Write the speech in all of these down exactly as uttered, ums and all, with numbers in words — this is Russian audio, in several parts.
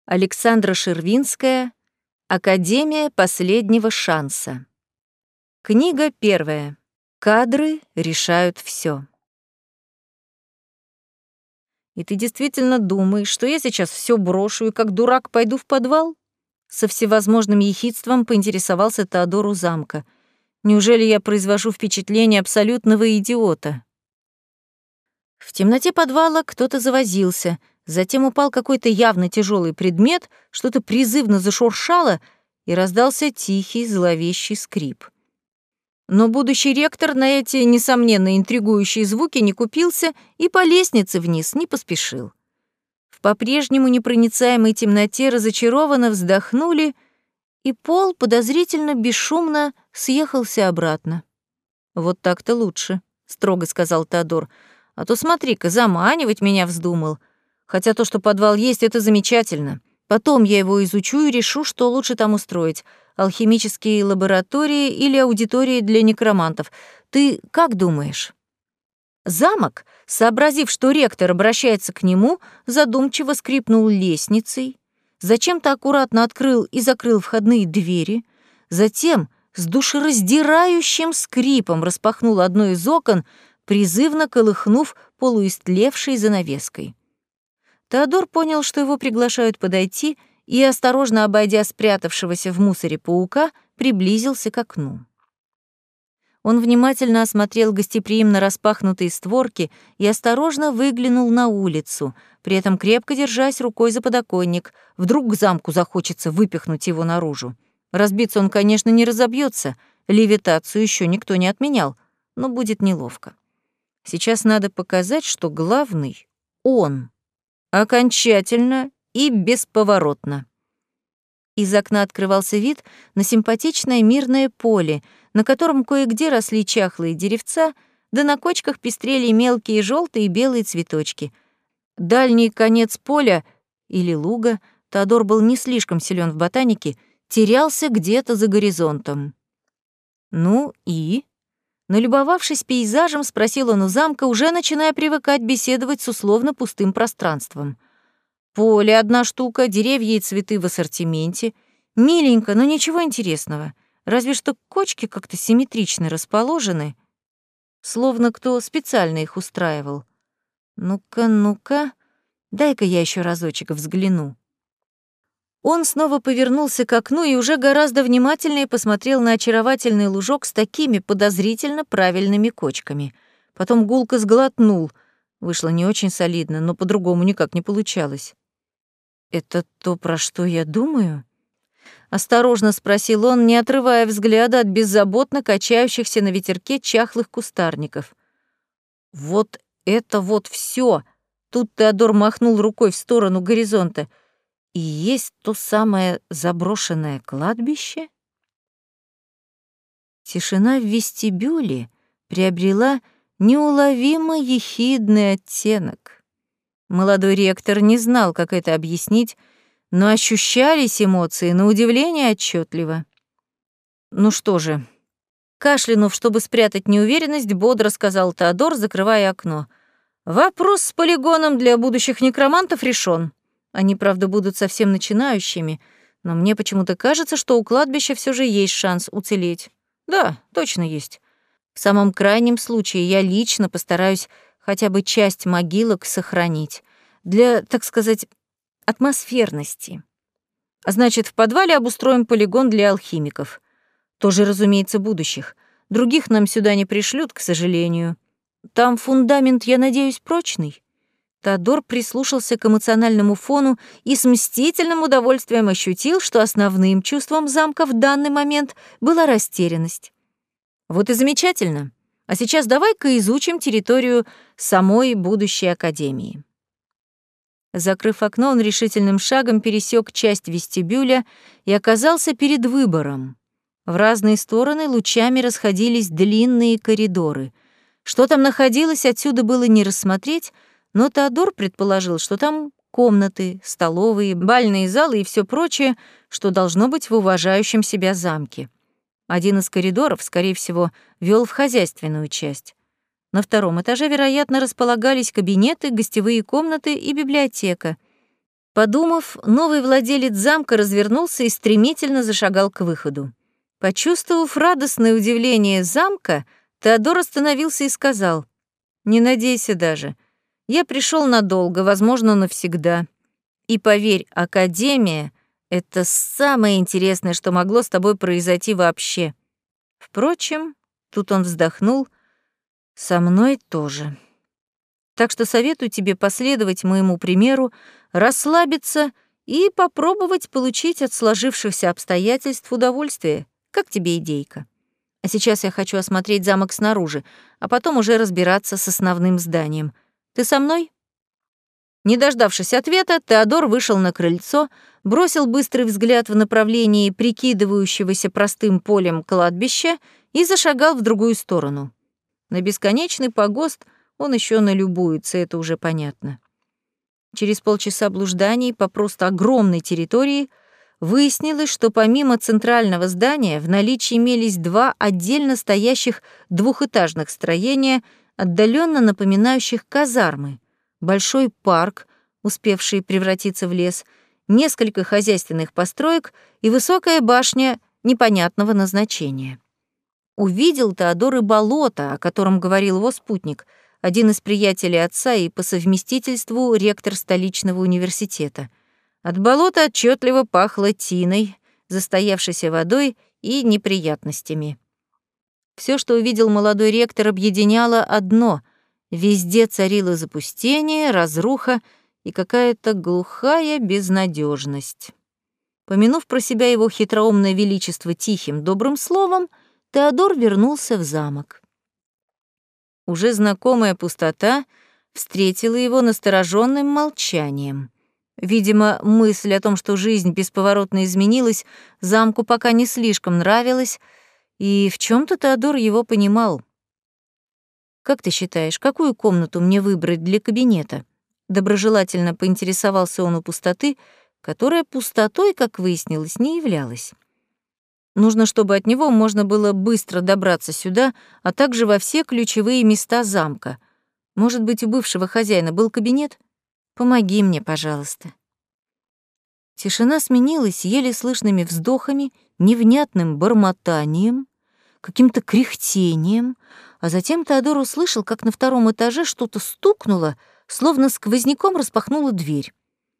Александра Шервинская. Академия последнего шанса. Книга первая. Кадры решают все. И ты действительно думаешь, что я сейчас все брошу и как дурак пойду в подвал? Со всевозможным ехидством поинтересовался Теодор у замка. Неужели я произвожу впечатление абсолютного идиота? В темноте подвала кто-то завозился, затем упал какой-то явно тяжелый предмет, что-то призывно зашуршало, и раздался тихий зловещий скрип. Но будущий ректор на эти, несомненно, интригующие звуки не купился и по лестнице вниз не поспешил. В по-прежнему непроницаемой темноте разочарованно вздохнули, и пол подозрительно бесшумно съехался обратно. «Вот так-то лучше», — строго сказал Теодор, «а то смотри-ка, заманивать меня вздумал. Хотя то, что подвал есть, это замечательно. Потом я его изучу и решу, что лучше там устроить. Алхимические лаборатории или аудитории для некромантов. Ты как думаешь?» Замок, сообразив, что ректор обращается к нему, задумчиво скрипнул лестницей, зачем-то аккуратно открыл и закрыл входные двери, затем с душераздирающим скрипом распахнул одно из окон, призывно колыхнув полуистлевшей занавеской. Теодор понял, что его приглашают подойти, и, осторожно обойдя спрятавшегося в мусоре паука, приблизился к окну. Он внимательно осмотрел гостеприимно распахнутые створки и осторожно выглянул на улицу, при этом крепко держась рукой за подоконник. Вдруг к замку захочется выпихнуть его наружу. Разбиться он, конечно, не разобьется, левитацию еще никто не отменял, но будет неловко. Сейчас надо показать, что главный — он. Окончательно и бесповоротно. Из окна открывался вид на симпатичное мирное поле, на котором кое-где росли чахлые деревца, да на кочках пестрели мелкие желтые и белые цветочки. Дальний конец поля или луга, Теодор был не слишком силен в ботанике, терялся где-то за горизонтом. «Ну и?» Налюбовавшись пейзажем, спросил он у замка, уже начиная привыкать беседовать с условно пустым пространством. Поле одна штука, деревья и цветы в ассортименте. Миленько, но ничего интересного. Разве что кочки как-то симметрично расположены, словно кто специально их устраивал. Ну-ка, ну-ка, дай-ка я еще разочек взгляну. Он снова повернулся к окну и уже гораздо внимательнее посмотрел на очаровательный лужок с такими подозрительно правильными кочками. Потом гулко сглотнул. Вышло не очень солидно, но по-другому никак не получалось. «Это то, про что я думаю?» Осторожно спросил он, не отрывая взгляда от беззаботно качающихся на ветерке чахлых кустарников. «Вот это вот все. Тут Теодор махнул рукой в сторону горизонта. «И есть то самое заброшенное кладбище?» Тишина в вестибюле приобрела неуловимо ехидный оттенок. Молодой ректор не знал, как это объяснить, но ощущались эмоции на удивление отчетливо. «Ну что же», кашлянув, чтобы спрятать неуверенность, бодро сказал Теодор, закрывая окно. «Вопрос с полигоном для будущих некромантов решен. Они, правда, будут совсем начинающими, но мне почему-то кажется, что у кладбища все же есть шанс уцелеть. Да, точно есть. В самом крайнем случае я лично постараюсь хотя бы часть могилок сохранить. Для, так сказать, атмосферности. Значит, в подвале обустроим полигон для алхимиков. Тоже, разумеется, будущих. Других нам сюда не пришлют, к сожалению. Там фундамент, я надеюсь, прочный». Теодор прислушался к эмоциональному фону и с мстительным удовольствием ощутил, что основным чувством замка в данный момент была растерянность. «Вот и замечательно. А сейчас давай-ка изучим территорию самой будущей академии». Закрыв окно, он решительным шагом пересек часть вестибюля и оказался перед выбором. В разные стороны лучами расходились длинные коридоры. Что там находилось, отсюда было не рассмотреть, но Теодор предположил, что там комнаты, столовые, бальные залы и все прочее, что должно быть в уважающем себя замке. Один из коридоров, скорее всего, вел в хозяйственную часть. На втором этаже, вероятно, располагались кабинеты, гостевые комнаты и библиотека. Подумав, новый владелец замка развернулся и стремительно зашагал к выходу. Почувствовав радостное удивление замка, Теодор остановился и сказал: «Не надейся даже. Я пришел надолго, возможно, навсегда. И поверь, Академия — это самое интересное, что могло с тобой произойти вообще. Впрочем, тут он вздохнул, со мной тоже. Так что советую тебе последовать моему примеру, расслабиться и попробовать получить от сложившихся обстоятельств удовольствие. Как тебе идейка? А сейчас я хочу осмотреть замок снаружи, а потом уже разбираться с основным зданием. Ты со мной?» Не дождавшись ответа, Теодор вышел на крыльцо, бросил быстрый взгляд в направлении прикидывающегося простым полем кладбища и зашагал в другую сторону. На бесконечный погост он еще налюбуется, это уже понятно. Через полчаса блужданий по просто огромной территории выяснилось, что помимо центрального здания в наличии имелись два отдельно стоящих двухэтажных строения, отдаленно напоминающих казармы, большой парк, успевший превратиться в лес, несколько хозяйственных построек и высокая башня непонятного назначения. Увидел Теодор и болото, о котором говорил его спутник, один из приятелей отца и по совместительству ректор столичного университета. От болота отчетливо пахло тиной, застоявшейся водой и неприятностями. Все, что увидел молодой ректор, объединяло одно — везде царило запустение, разруха и какая-то глухая безнадежность. Помянув про себя его хитроумное величество тихим, добрым словом, Теодор вернулся в замок. Уже знакомая пустота встретила его настороженным молчанием. Видимо, мысль о том, что жизнь бесповоротно изменилась, замку пока не слишком нравилась, и в чем то Теодор его понимал. «Как ты считаешь, какую комнату мне выбрать для кабинета?» Доброжелательно поинтересовался он у пустоты, которая пустотой, как выяснилось, не являлась. Нужно, чтобы от него можно было быстро добраться сюда, а также во все ключевые места замка. Может быть, у бывшего хозяина был кабинет? Помоги мне, пожалуйста. Тишина сменилась еле слышными вздохами, невнятным бормотанием, каким-то кряхтением, а затем Теодор услышал, как на втором этаже что-то стукнуло, словно сквозняком распахнула дверь.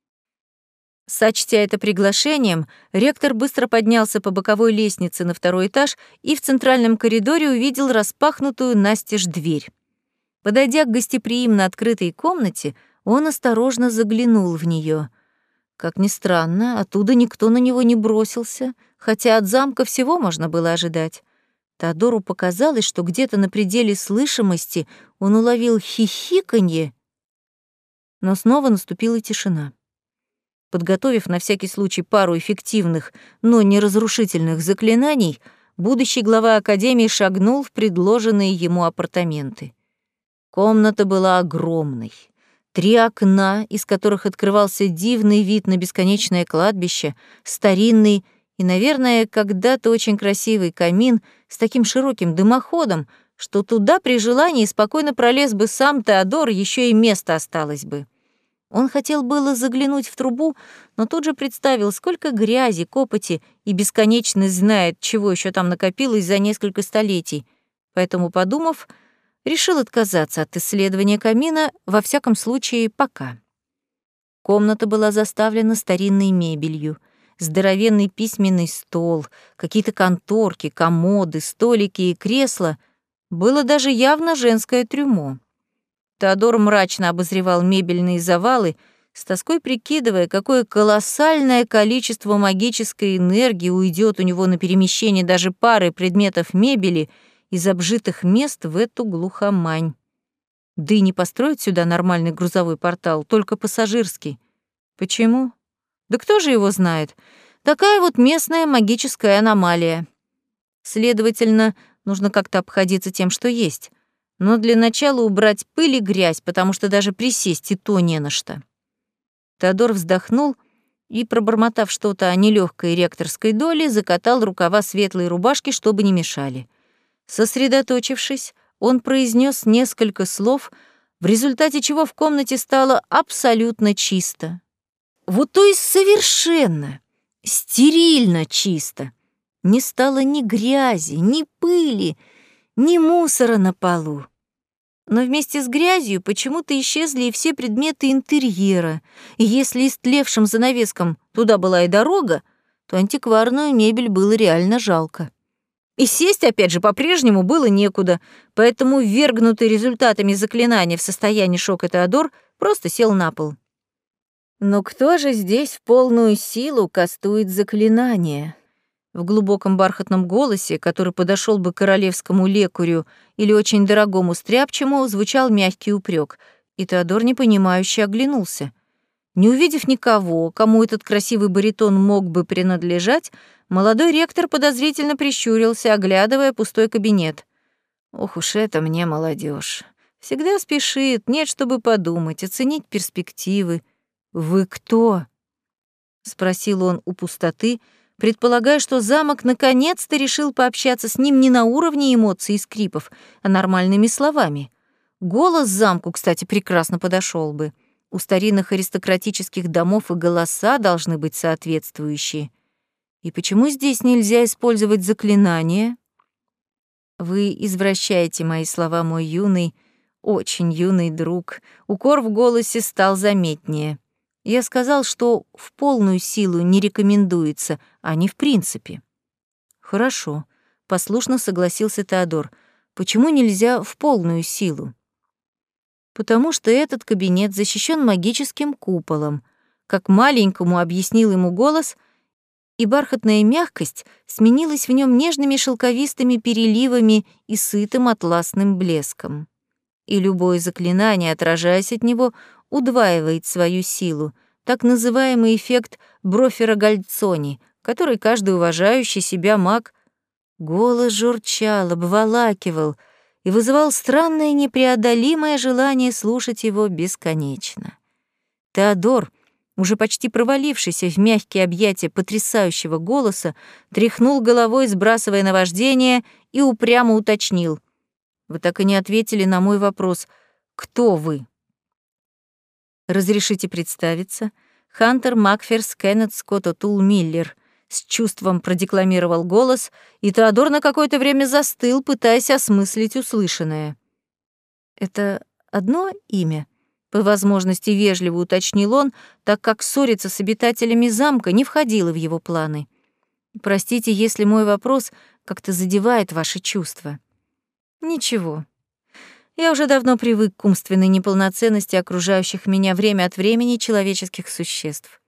Сочтя это приглашением, ректор быстро поднялся по боковой лестнице на второй этаж и в центральном коридоре увидел распахнутую настежь дверь. Подойдя к гостеприимно открытой комнате, он осторожно заглянул в нее. Как ни странно, оттуда никто на него не бросился, хотя от замка всего можно было ожидать. Теодору показалось, что где-то на пределе слышимости он уловил хихиканье, но снова наступила тишина. Подготовив на всякий случай пару эффективных, но не разрушительных заклинаний, будущий глава Академии шагнул в предложенные ему апартаменты. Комната была огромной. Три окна, из которых открывался дивный вид на бесконечное кладбище, старинный и, наверное, когда-то очень красивый камин с таким широким дымоходом, что туда при желании спокойно пролез бы сам Теодор, еще и место осталось бы. Он хотел было заглянуть в трубу, но тут же представил, сколько грязи, копоти и бесконечность знает, чего еще там накопилось за несколько столетий. Поэтому, подумав, решил отказаться от исследования камина, во всяком случае, пока. Комната была заставлена старинной мебелью. Здоровенный письменный стол, какие-то конторки, комоды, столики и кресла. Было даже явно женское трюмо. Теодор мрачно обозревал мебельные завалы, с тоской прикидывая, какое колоссальное количество магической энергии уйдет у него на перемещение даже пары предметов мебели из обжитых мест в эту глухомань. Да и не построить сюда нормальный грузовой портал, только пассажирский. Почему? Да кто же его знает? Такая вот местная магическая аномалия. Следовательно, нужно как-то обходиться тем, что есть. Но для начала убрать пыль и грязь, потому что даже присесть и то не на что. Теодор вздохнул и, пробормотав что-то о нелёгкой ректорской доле, закатал рукава светлой рубашки, чтобы не мешали. Сосредоточившись, он произнес несколько слов, в результате чего в комнате стало абсолютно чисто. Вот то есть совершенно, стерильно чисто. Не стало ни грязи, ни пыли, ни мусора на полу. Но вместе с грязью почему-то исчезли и все предметы интерьера, и если истлевшим занавескам туда была и дорога, то антикварную мебель было реально жалко. И сесть, опять же, по-прежнему было некуда, поэтому ввергнутый результатами заклинания в состоянии шока Теодор просто сел на пол. Но кто же здесь в полную силу кастует заклинание? В глубоком бархатном голосе, который подошел бы королевскому лекарю или очень дорогому стряпчему, звучал мягкий упрек, и Теодор непонимающе оглянулся. Не увидев никого, кому этот красивый баритон мог бы принадлежать, молодой ректор подозрительно прищурился, оглядывая пустой кабинет. Ох уж это мне молодежь. Всегда спешит, нет, чтобы подумать, оценить перспективы. «Вы кто?» — спросил он у пустоты, предполагая, что замок наконец-то решил пообщаться с ним не на уровне эмоций и скрипов, а нормальными словами. Голос замку, кстати, прекрасно подошел бы. У старинных аристократических домов и голоса должны быть соответствующие. И почему здесь нельзя использовать заклинания? Вы извращаете мои слова, мой юный, очень юный друг. Укор в голосе стал заметнее. Я сказал, что в полную силу не рекомендуется, а не в принципе. Хорошо, послушно согласился Теодор. Почему нельзя в полную силу? Потому что этот кабинет защищен магическим куполом. Как маленькому объяснил ему голос, и бархатная мягкость сменилась в нем нежными шелковистыми переливами и сытым атласным блеском. И любое заклинание, отражаясь от него, удваивает свою силу, так называемый эффект Брофера-Гальцони, который каждый уважающий себя маг голос журчал, обволакивал и вызывал странное непреодолимое желание слушать его бесконечно. Теодор, уже почти провалившийся в мягкие объятия потрясающего голоса, тряхнул головой, сбрасывая наваждение, и упрямо уточнил. «Вы так и не ответили на мой вопрос. Кто вы?» «Разрешите представиться? Хантер Макферс Кеннет Скотт О'Тул Миллер», — с чувством продекламировал голос, и Теодор на какое-то время застыл, пытаясь осмыслить услышанное. «Это одно имя?» — по возможности вежливо уточнил он, так как ссориться с обитателями замка не входило в его планы. «Простите, если мой вопрос как-то задевает ваши чувства». «Ничего. Я уже давно привык к умственной неполноценности окружающих меня время от времени человеческих существ».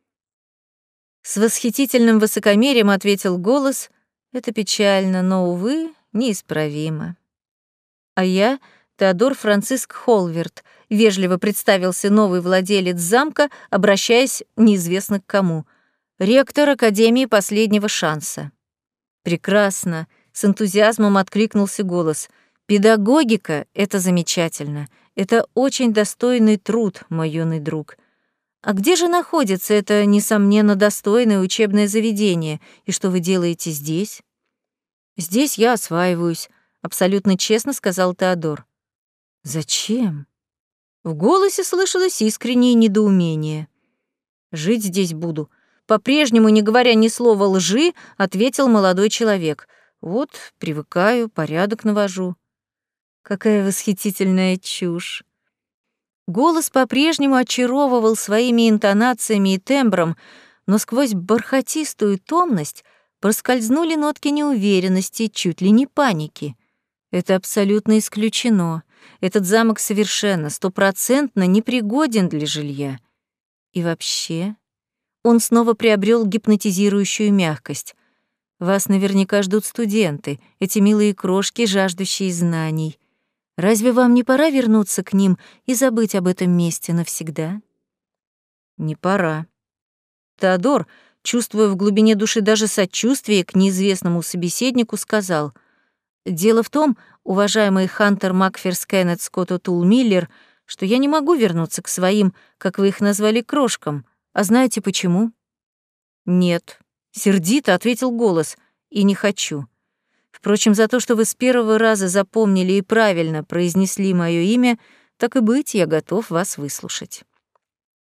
С восхитительным высокомерием ответил голос. «Это печально, но, увы, неисправимо». «А я Теодор Франциск Холверт», — вежливо представился новый владелец замка, обращаясь неизвестно к кому. «Ректор Академии последнего шанса». «Прекрасно», — с энтузиазмом откликнулся голос. «Педагогика — это замечательно. Это очень достойный труд, мой юный друг. А где же находится это, несомненно, достойное учебное заведение, и что вы делаете здесь?» «Здесь я осваиваюсь», — абсолютно честно сказал Теодор. «Зачем?» В голосе слышалось искреннее недоумение. «Жить здесь буду», — по-прежнему, не говоря ни слова лжи, ответил молодой человек. «Вот, привыкаю, порядок навожу». Какая восхитительная чушь. Голос по-прежнему очаровывал своими интонациями и тембром, но сквозь бархатистую томность проскользнули нотки неуверенности, чуть ли не паники. Это абсолютно исключено. Этот замок совершенно, стопроцентно непригоден для жилья. И вообще, он снова приобрел гипнотизирующую мягкость. Вас наверняка ждут студенты, эти милые крошки, жаждущие знаний. Разве вам не пора вернуться к ним и забыть об этом месте навсегда? Не пора. Теодор, чувствуя в глубине души даже сочувствие к неизвестному собеседнику, сказал: «Дело в том, уважаемый Хантер Макферс Кеннет Скотт О'Тул Миллер, что я не могу вернуться к своим, как вы их назвали, крошкам. А знаете почему?» «Нет», — сердито ответил голос, — «и не хочу. Впрочем, за то, что вы с первого раза запомнили и правильно произнесли моё имя, так и быть, я готов вас выслушать».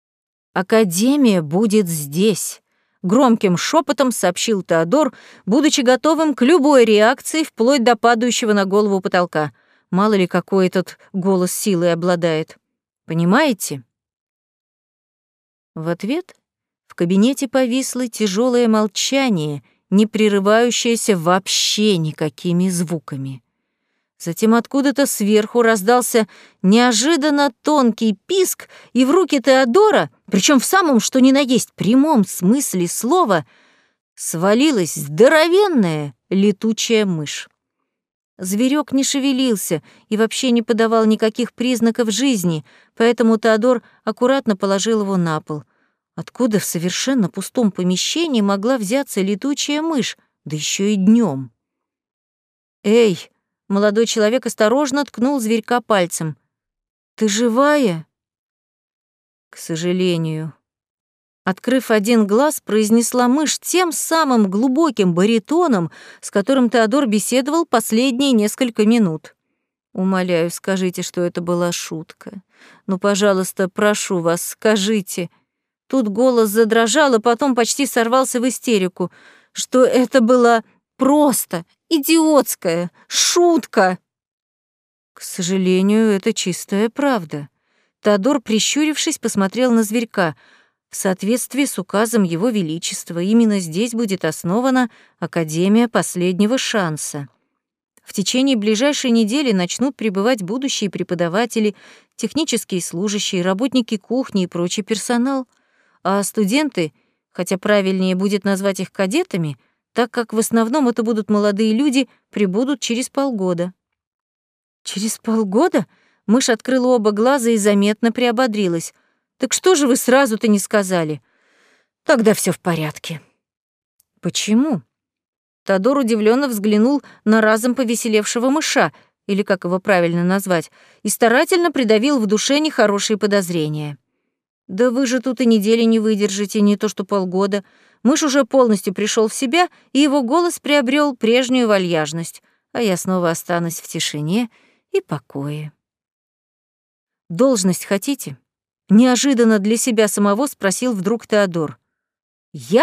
«Академия будет здесь», — громким шепотом сообщил Теодор, будучи готовым к любой реакции, вплоть до падающего на голову потолка. Мало ли, какой этот голос силой обладает. Понимаете? В ответ в кабинете повисло тяжелое молчание, не прерывающееся вообще никакими звуками. Затем откуда-то сверху раздался неожиданно тонкий писк, и в руки Теодора, причем в самом что ни на есть прямом смысле слова, свалилась здоровенная летучая мышь. Зверек не шевелился и вообще не подавал никаких признаков жизни, поэтому Теодор аккуратно положил его на пол. Откуда в совершенно пустом помещении могла взяться летучая мышь, да еще и днем? «Эй!» — молодой человек осторожно ткнул зверька пальцем. «Ты живая?» «К сожалению». Открыв один глаз, произнесла мышь тем самым глубоким баритоном, с которым Теодор беседовал последние несколько минут. «Умоляю, скажите, что это была шутка. Ну, пожалуйста, прошу вас, скажите». Тут голос задрожал, а потом почти сорвался в истерику, что это была просто идиотская шутка. К сожалению, это чистая правда. Теодор, прищурившись, посмотрел на зверька. В соответствии с указом Его Величества именно здесь будет основана Академия последнего шанса. В течение ближайшей недели начнут прибывать будущие преподаватели, технические служащие, работники кухни и прочий персонал. А студенты, хотя правильнее будет назвать их кадетами, так как в основном это будут молодые люди, прибудут через полгода. Через полгода? Мышь открыла оба глаза и заметно приободрилась. Так что же вы сразу-то не сказали? Тогда все в порядке. Почему? Теодор удивленно взглянул на разом повеселевшего мыша, или как его правильно назвать, и старательно придавил в душе нехорошие подозрения. Да вы же тут и недели не выдержите, не то что полгода. Мышь уже полностью пришел в себя, и его голос приобрел прежнюю вальяжность, а я снова останусь в тишине и покое. «Должность хотите?» — неожиданно для себя самого спросил вдруг Теодор. «Я?»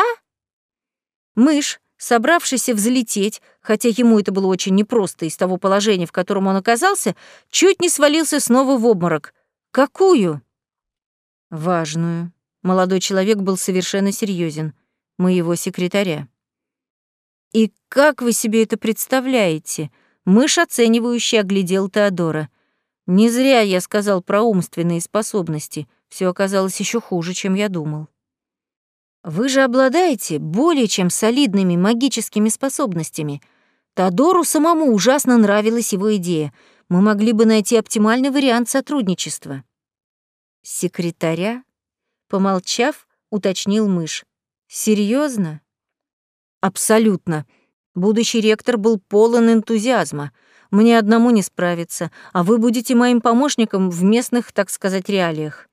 Мышь, собравшийся взлететь, хотя ему это было очень непросто из того положения, в котором он оказался, чуть не свалился снова в обморок. «Какую?» «Важную». Молодой человек был совершенно серьезен. «Моего секретаря». «И как вы себе это представляете?» Мышь оценивающе оглядел Теодора. «Не зря я сказал про умственные способности. Все оказалось еще хуже, чем я думал». «Вы же обладаете более чем солидными магическими способностями. Теодору самому ужасно нравилась его идея. Мы могли бы найти оптимальный вариант сотрудничества». «Секретаря?» Помолчав, уточнил мышь. «Серьезно?» «Абсолютно. Будущий ректор был полон энтузиазма. Мне одному не справиться, а вы будете моим помощником в местных, так сказать, реалиях».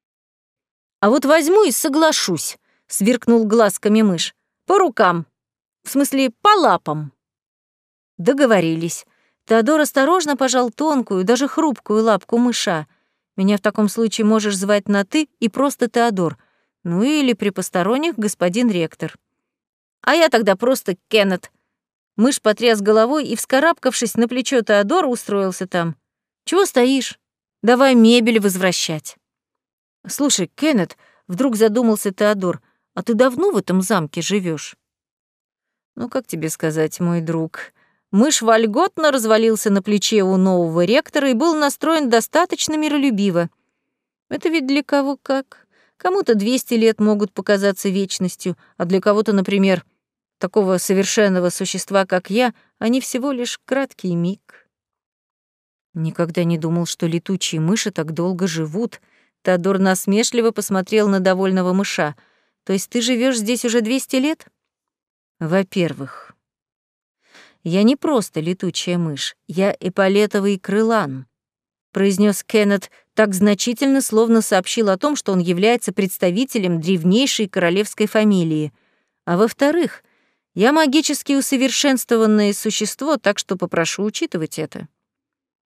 «А вот возьму и соглашусь», — сверкнул глазками мышь. «По рукам. В смысле, по лапам». Договорились. Теодор осторожно пожал тонкую, даже хрупкую лапку мыша. Меня в таком случае можешь звать на «ты» и просто Теодор. Ну или при посторонних господин ректор. А я тогда просто Кеннет. Мышь потряс головой и, вскарабкавшись на плечо Теодора, устроился там. Чего стоишь? Давай мебель возвращать. Слушай, Кеннет, вдруг задумался Теодор, а ты давно в этом замке живешь? Ну, как тебе сказать, мой друг... Мышь вольготно развалился на плече у нового ректора и был настроен достаточно миролюбиво. Это ведь для кого как. Кому-то двести лет могут показаться вечностью, а для кого-то, например, такого совершенного существа, как я, они всего лишь краткий миг. Никогда не думал, что летучие мыши так долго живут. Теодор насмешливо посмотрел на довольного мыша. То есть ты живешь здесь уже двести лет? Во-первых, я не просто летучая мышь, я эполетовый крылан, произнес Кеннет так значительно, словно сообщил о том, что он является представителем древнейшей королевской фамилии. А во-вторых, я магически усовершенствованное существо, так что попрошу учитывать это.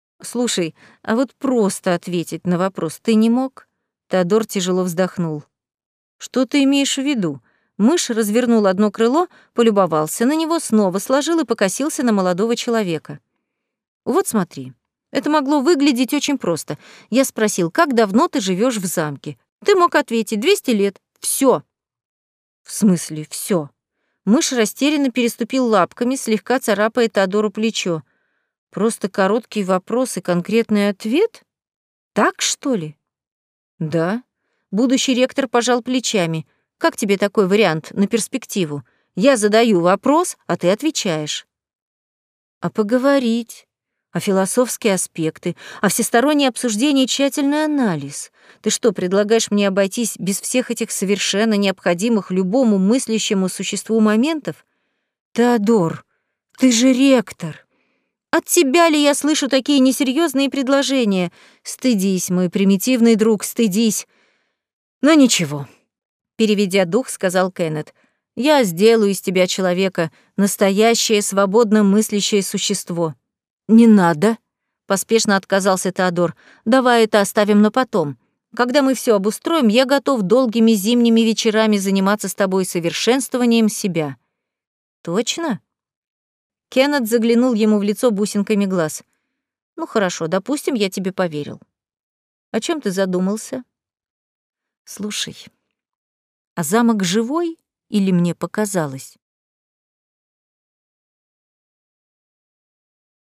Слушай, а вот просто ответить на вопрос ты не мог? Теодор тяжело вздохнул. Что ты имеешь в виду? Мышь развернул одно крыло, полюбовался на него, снова сложил и покосился на молодого человека. Вот смотри, это могло выглядеть очень просто. Я спросил, как давно ты живешь в замке? Ты мог ответить, двести лет. Все. В смысле, все? Мышь растерянно переступил лапками, слегка царапая Теодору плечо. Просто короткий вопрос и конкретный ответ? Так, что ли? Да. Будущий ректор пожал плечами. Как тебе такой вариант на перспективу? Я задаю вопрос, а ты отвечаешь. А поговорить? А философские аспекты? А всестороннее обсуждение и тщательный анализ? Ты что, предлагаешь мне обойтись без всех этих совершенно необходимых любому мыслящему существу моментов? Теодор, ты же ректор. От тебя ли я слышу такие несерьезные предложения? Стыдись, мой примитивный друг, стыдись. Но ничего. Переведя дух, сказал Кеннет. Я сделаю из тебя человека, настоящее свободно мыслящее существо. Не надо, поспешно отказался Теодор. Давай это оставим на потом. Когда мы все обустроим, я готов долгими зимними вечерами заниматься с тобой совершенствованием себя. Точно? Кеннет заглянул ему в лицо бусинками глаз. Ну хорошо, допустим, я тебе поверил. О чем ты задумался? Слушай, а замок живой или мне показалось?